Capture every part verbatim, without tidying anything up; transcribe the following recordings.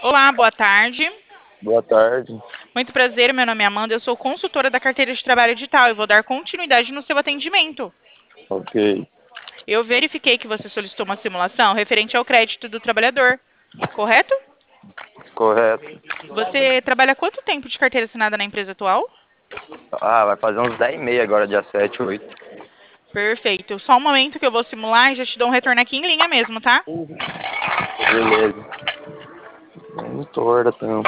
Olá, boa tarde. Boa tarde. Muito prazer, meu nome é Amanda, eu sou consultora da carteira de trabalho digital e vou dar continuidade no seu atendimento. Ok. Eu verifiquei que você solicitou uma simulação referente ao crédito do trabalhador, correto? Correto. Você trabalha há quanto tempo de carteira assinada na empresa atual? Ah, vai fazer uns dez e meia agora, dia sete, oito. Perfeito. Só um momento que eu vou simular e já te dou um retorno aqui em linha mesmo, tá? Beleza. Não torda, não.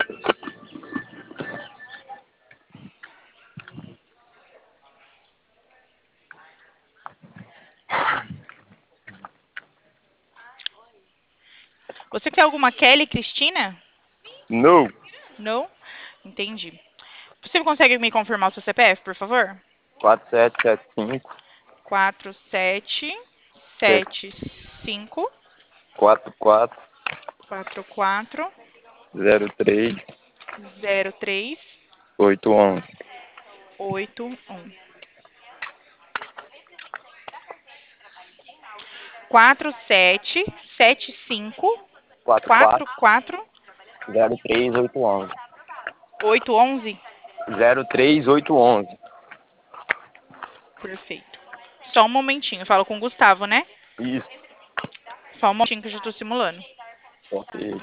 Você quer alguma Kelly Cristina? Não. Não? Entendi. Você consegue me confirmar o seu C P F, por favor? quatro sete sete cinco quatro sete sete cinco quatro quatro quatro quatro zero três zero três oito onze. oito um. quatro sete sete cinco quatro quatro quatro quatro zero três oito onze. oito onze. zero três oito onze. Perfeito. Só um momentinho, eu falo com o Gustavo, né? Isso. Só um momentinho que eu já estou simulando. Ok.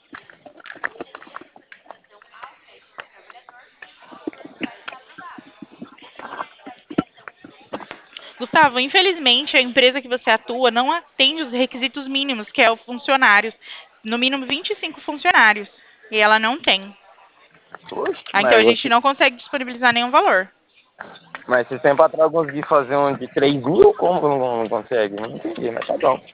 Gustavo, infelizmente a empresa que você atua não atende os requisitos mínimos, que é o funcionários. No mínimo vinte e cinco funcionários. E ela não tem. Oxe, Ah, então mas a gente você... não consegue disponibilizar nenhum valor. Mas se tempo atrás eu consegui fazer um de três mil, como não, não consegue? Não entendi, mas tá bom.